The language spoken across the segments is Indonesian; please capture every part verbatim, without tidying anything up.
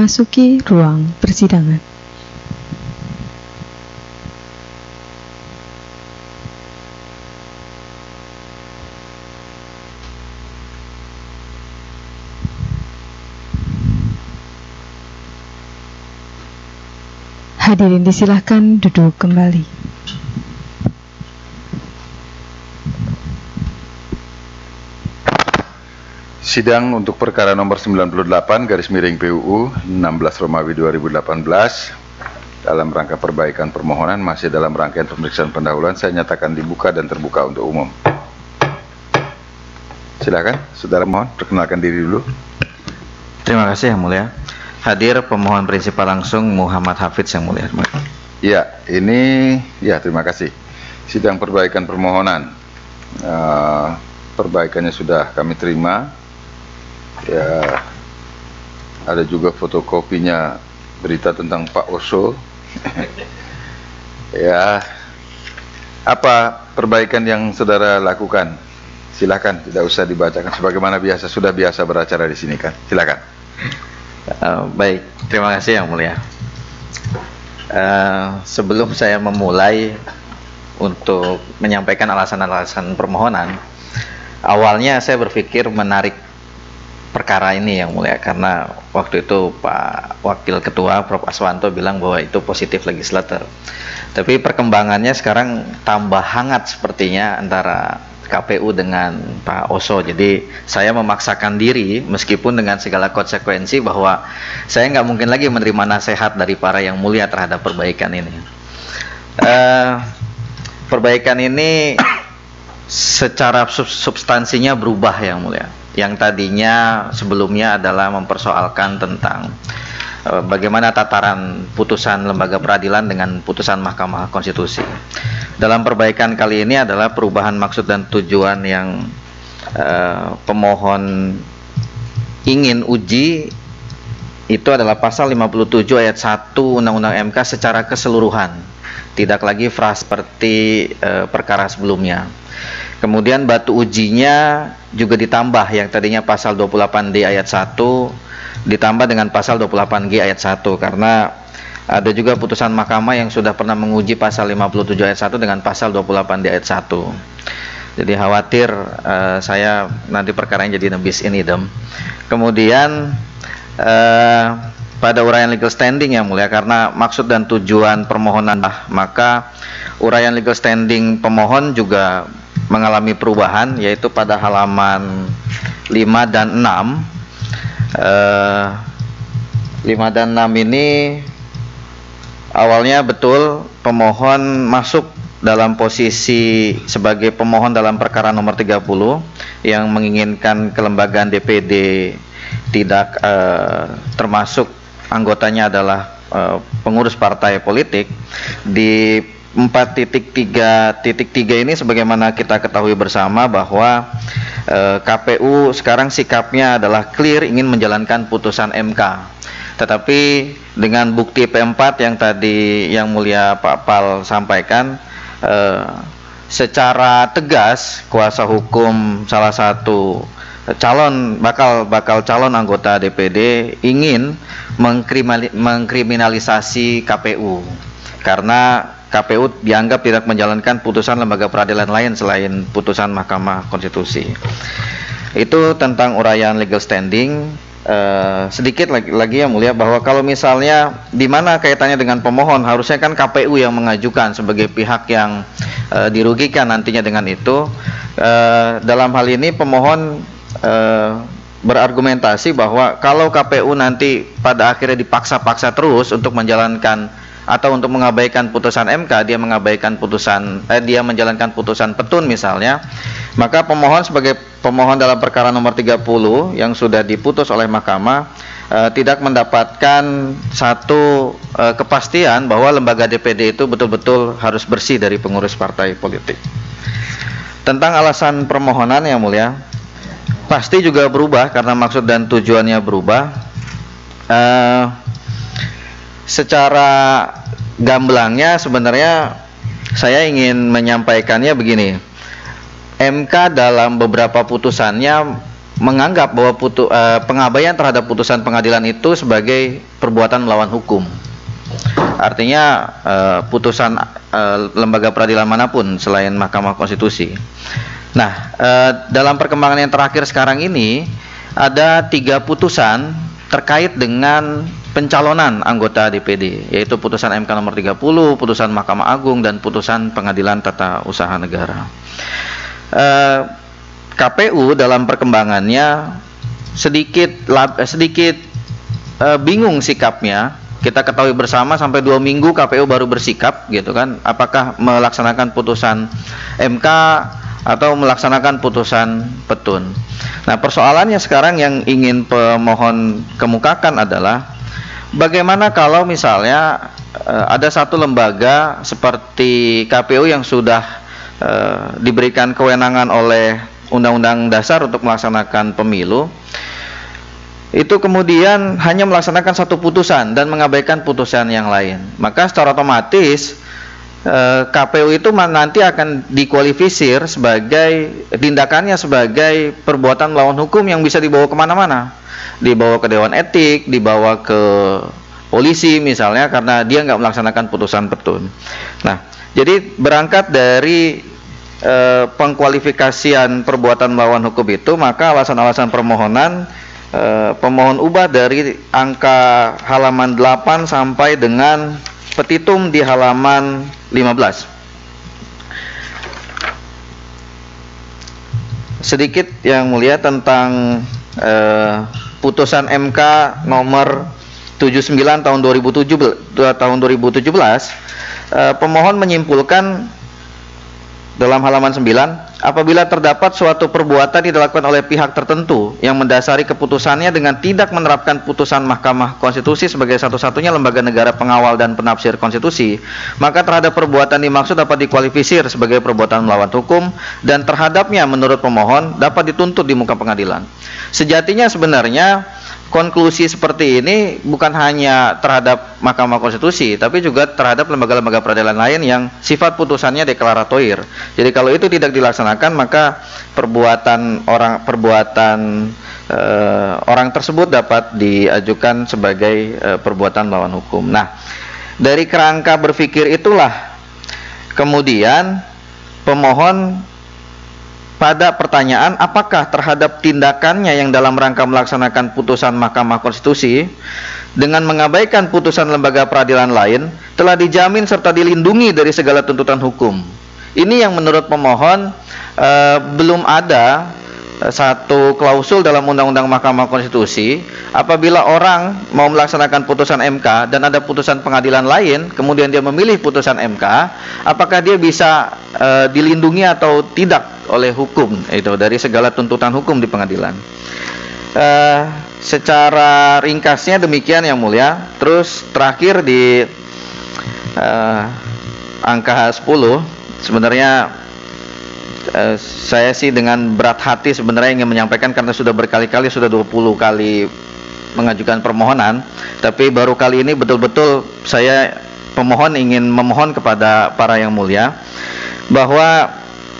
memasuki ruang persidangan. Hadirin disilahkan duduk kembali. Sidang untuk perkara nomor sembilan puluh delapan garis miring P U U enam belas Romawi dua ribu delapan belas dalam rangka perbaikan permohonan masih dalam rangkaian pemeriksaan pendahuluan, saya nyatakan dibuka dan terbuka untuk umum. Silakan, saudara mohon perkenalkan diri dulu. Terima kasih Yang Mulia. Hadir pemohon prinsipal langsung Muhammad Hafidz Yang Mulia. Ya, ini ya terima kasih. Sidang perbaikan permohonan, uh, perbaikannya sudah kami terima. Ya, ada juga fotokopinya berita tentang Pak Oso. Ya, apa perbaikan yang saudara lakukan? Silakan, tidak usah dibacakan sebagaimana biasa, sudah biasa beracara di sini kan. Silakan. Uh, baik, terima kasih Yang Mulia. Uh, sebelum saya memulai untuk menyampaikan alasan-alasan permohonan, awalnya saya berpikir menarik perkara ini Yang Mulia, karena waktu itu Pak Wakil Ketua Profesor Aswanto bilang bahwa itu positif legislator. Tapi perkembangannya sekarang tambah hangat sepertinya antara K P U dengan Pak Oso. Jadi saya memaksakan diri meskipun dengan segala konsekuensi bahwa saya nggak mungkin lagi menerima nasihat dari para Yang Mulia terhadap perbaikan ini. Uh, perbaikan ini secara sub substansinya berubah Yang Mulia. Yang tadinya sebelumnya adalah mempersoalkan tentang uh, bagaimana tataran putusan lembaga peradilan dengan putusan Mahkamah Konstitusi. Dalam perbaikan kali ini adalah perubahan maksud dan tujuan yang uh, pemohon ingin uji, itu adalah pasal lima puluh tujuh ayat satu Undang-Undang M K secara keseluruhan, tidak lagi frasa seperti uh, perkara sebelumnya. Kemudian batu ujinya juga ditambah, yang tadinya pasal dua puluh delapan D ayat satu ditambah dengan pasal dua puluh delapan G ayat satu, karena ada juga putusan mahkamah yang sudah pernah menguji pasal lima puluh tujuh ayat satu dengan pasal dua puluh delapan D ayat satu. Jadi khawatir uh, saya nanti perkaranya jadi nebis in idem. Kemudian uh, pada uraian legal standing Yang Mulia, karena maksud dan tujuan permohonan, maka uraian legal standing pemohon juga mengalami perubahan, yaitu pada halaman lima dan enam. Uh, lima dan enam ini awalnya betul pemohon masuk dalam posisi sebagai pemohon dalam perkara nomor tiga puluh yang menginginkan kelembagaan D P D tidak uh, termasuk anggotanya adalah uh, pengurus partai politik. Di empat titik tiga titik tiga ini sebagaimana kita ketahui bersama bahwa uh, K P U sekarang sikapnya adalah clear ingin menjalankan putusan M K. Tetapi dengan bukti P empat yang tadi Yang Mulia Pak Pal sampaikan, eh, secara tegas kuasa hukum salah satu calon bakal bakal calon anggota D P D ingin mengkriminalisasi K P U karena K P U dianggap tidak menjalankan putusan lembaga peradilan lain selain putusan Mahkamah Konstitusi. Itu tentang uraian legal standing. Uh, sedikit lagi, lagi Yang Mulia, bahwa kalau misalnya di mana kaitannya dengan pemohon, harusnya kan K P U yang mengajukan sebagai pihak yang uh, dirugikan nantinya dengan itu. Uh, dalam hal ini pemohon uh, berargumentasi bahwa kalau K P U nanti pada akhirnya dipaksa-paksa terus untuk menjalankan atau untuk mengabaikan putusan M K, dia mengabaikan putusan, eh, dia menjalankan putusan petun misalnya, maka pemohon sebagai pemohon dalam perkara nomor tiga puluh yang sudah diputus oleh mahkamah eh, tidak mendapatkan satu eh, kepastian bahwa lembaga D P D itu betul-betul harus bersih dari pengurus partai politik. Tentang alasan permohonan Yang Mulia, pasti juga berubah karena maksud dan tujuannya berubah. Eh, Secara gamblangnya sebenarnya saya ingin menyampaikannya begini. M K dalam beberapa putusannya menganggap bahwa putu, uh, pengabaian terhadap putusan pengadilan itu sebagai perbuatan melawan hukum. Artinya uh, putusan uh, lembaga peradilan manapun selain Mahkamah Konstitusi. Nah, uh, dalam perkembangan yang terakhir sekarang ini ada tiga putusan terkait dengan pencalonan anggota D P D, yaitu putusan M K nomor tiga puluh, putusan Mahkamah Agung, dan putusan Pengadilan Tata Usaha Negara. Uh, K P U dalam perkembangannya sedikit lab, sedikit uh, bingung sikapnya. Kita ketahui bersama sampai dua minggu K P U baru bersikap, gitu kan? Apakah melaksanakan putusan M K atau melaksanakan putusan Petun? Nah, persoalannya sekarang yang ingin pemohon kemukakan adalah bagaimana kalau misalnya uh, ada satu lembaga seperti K P U yang sudah uh, diberikan kewenangan oleh Undang-Undang Dasar untuk melaksanakan pemilu, itu kemudian hanya melaksanakan satu putusan dan mengabaikan putusan yang lain. Maka secara otomatis eh, K P U itu nanti akan dikualifisir sebagai tindakannya sebagai perbuatan melawan hukum yang bisa dibawa kemana-mana, dibawa ke Dewan Etik, dibawa ke polisi misalnya, karena dia nggak melaksanakan putusan Petun. Nah, jadi berangkat dari Eh, pengkualifikasian perbuatan melawan hukum itu, maka alasan-alasan permohonan eh, pemohon ubah dari angka halaman delapan sampai dengan petitum di halaman lima belas. Sedikit yang mulia tentang eh, putusan M K nomor tujuh puluh sembilan tahun dua ribu tujuh belas, tahun dua ribu tujuh belas, eh, pemohon menyimpulkan dalam halaman sembilan, apabila terdapat suatu perbuatan dilakukan oleh pihak tertentu yang mendasari keputusannya dengan tidak menerapkan putusan Mahkamah Konstitusi sebagai satu-satunya lembaga negara pengawal dan penafsir konstitusi, maka terhadap perbuatan dimaksud dapat dikualifisir sebagai perbuatan melawan hukum dan terhadapnya menurut pemohon dapat dituntut di muka pengadilan. Sejatinya sebenarnya konklusi seperti ini bukan hanya terhadap Mahkamah Konstitusi, tapi juga terhadap lembaga-lembaga peradilan lain yang sifat putusannya deklaratoir. Jadi kalau itu tidak dilaksanakan, maka perbuatan orang perbuatan eh, orang tersebut dapat diajukan sebagai eh, perbuatan melawan hukum. Nah, dari kerangka berpikir itulah kemudian pemohon pada pertanyaan apakah terhadap tindakannya yang dalam rangka melaksanakan putusan Mahkamah Konstitusi dengan mengabaikan putusan lembaga peradilan lain telah dijamin serta dilindungi dari segala tuntutan hukum. Ini yang menurut pemohon eh, belum ada eh, satu klausul dalam Undang-Undang Mahkamah Konstitusi apabila orang mau melaksanakan putusan M K dan ada putusan pengadilan lain kemudian dia memilih putusan M K, apakah dia bisa eh, dilindungi atau tidak oleh hukum itu dari segala tuntutan hukum di pengadilan. Uh, secara ringkasnya demikian yang mulia. Terus terakhir di uh, angka sepuluh, sebenarnya uh, saya sih dengan berat hati sebenarnya ingin menyampaikan, karena sudah berkali-kali, sudah dua puluh kali mengajukan permohonan, tapi baru kali ini betul-betul saya pemohon ingin memohon kepada para yang mulia bahwa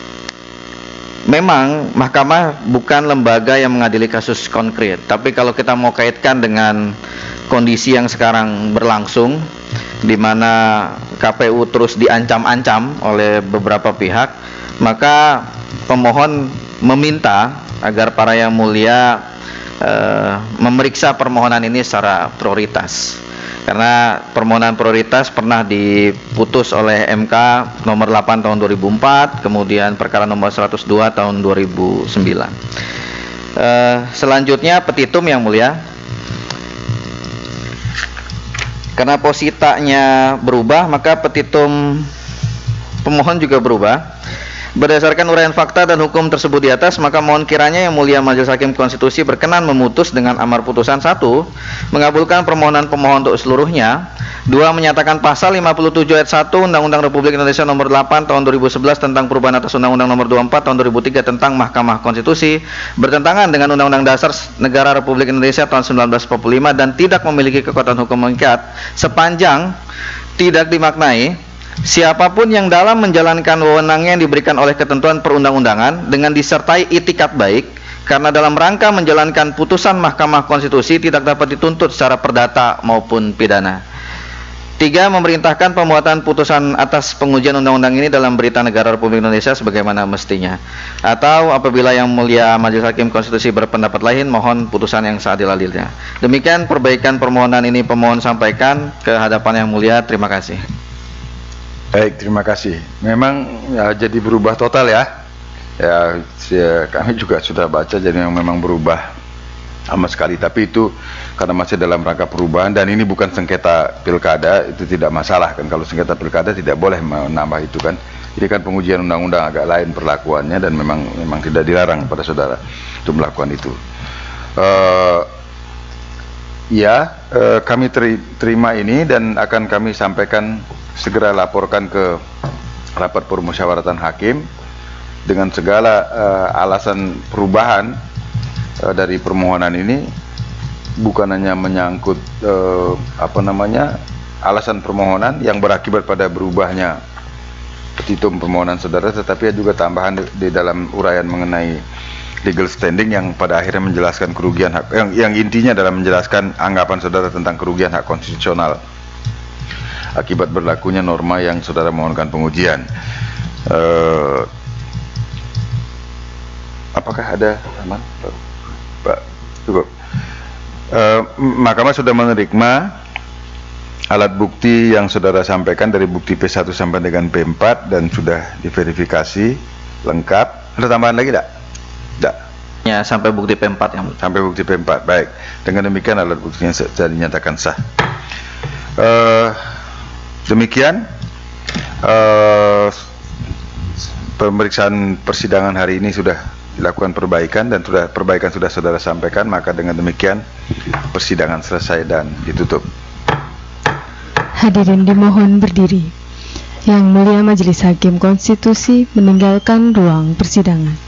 memang mahkamah bukan lembaga yang mengadili kasus konkret, tapi kalau kita mau kaitkan dengan kondisi yang sekarang berlangsung, di mana K P U terus diancam-ancam oleh beberapa pihak, maka pemohon meminta agar para yang mulia eh, memeriksa permohonan ini secara prioritas. Karena permohonan prioritas pernah diputus oleh M K nomor delapan tahun dua ribu empat, kemudian perkara nomor seratus dua tahun dua ribu sembilan. Uh, selanjutnya petitum yang mulia. Karena positanya berubah, maka petitum pemohon juga berubah. Berdasarkan uraian fakta dan hukum tersebut di atas, maka mohon kiranya Yang Mulia Majelis Hakim Konstitusi berkenan memutus dengan amar putusan satu, mengabulkan permohonan pemohon untuk seluruhnya. Dua, menyatakan pasal lima puluh tujuh ayat satu Undang-Undang Republik Indonesia nomor delapan tahun dua ribu sebelas tentang perubahan atas Undang-Undang nomor dua puluh empat tahun dua ribu tiga tentang Mahkamah Konstitusi bertentangan dengan Undang-Undang Dasar Negara Republik Indonesia tahun seribu sembilan ratus empat puluh lima dan tidak memiliki kekuatan hukum mengikat sepanjang tidak dimaknai siapapun yang dalam menjalankan wewenangnya yang diberikan oleh ketentuan perundang-undangan dengan disertai itikat baik, karena dalam rangka menjalankan putusan Mahkamah Konstitusi tidak dapat dituntut secara perdata maupun pidana. Tiga, memerintahkan pembuatan putusan atas pengujian undang-undang ini dalam Berita Negara Republik Indonesia sebagaimana mestinya. Atau apabila Yang Mulia Majelis Hakim Konstitusi berpendapat lain, mohon putusan yang seadil-adilnya. Demikian perbaikan permohonan ini pemohon sampaikan ke hadapan Yang Mulia. Terima kasih. Baik, terima kasih. Memang ya, jadi berubah total ya. Ya, ya, kami juga sudah baca, jadi yang memang berubah sama sekali. Tapi itu karena masih dalam rangka perubahan dan ini bukan sengketa pilkada, itu tidak masalah kan. Kalau sengketa pilkada tidak boleh menambah itu kan. Ini kan pengujian undang-undang agak lain perlakuannya dan memang memang tidak dilarang pada saudara untuk melakukan itu. Uh, ya, uh, kami teri terima ini dan akan kami sampaikan, segera laporkan ke rapat permusyawaratan hakim dengan segala uh, alasan perubahan uh, dari permohonan ini, bukan hanya menyangkut uh, apa namanya alasan permohonan yang berakibat pada berubahnya petitum permohonan saudara, tetapi juga tambahan di, di dalam uraian mengenai legal standing yang pada akhirnya menjelaskan kerugian hak, yang, yang intinya dalam menjelaskan anggapan saudara tentang kerugian hak konstitusional akibat berlakunya norma yang saudara mohonkan pengujian. Uh, Apakah ada aman, Pak? Cukup. Uh, Mahkamah sudah menerima alat bukti yang saudara sampaikan dari bukti P satu sampai dengan P empat dan sudah diverifikasi lengkap. Ada tambahan lagi tidak? Tidak. Ya, sampai bukti P empat yang sampai bukti P empat. Baik. Dengan demikian alat buktinya sudah dinyatakan sah. Uh, demikian uh, pemeriksaan persidangan hari ini sudah dilakukan perbaikan dan sudah perbaikan sudah saudara sampaikan, maka dengan demikian persidangan selesai dan ditutup. Hadirin dimohon berdiri. Yang Mulia Majelis Hakim Konstitusi meninggalkan ruang persidangan.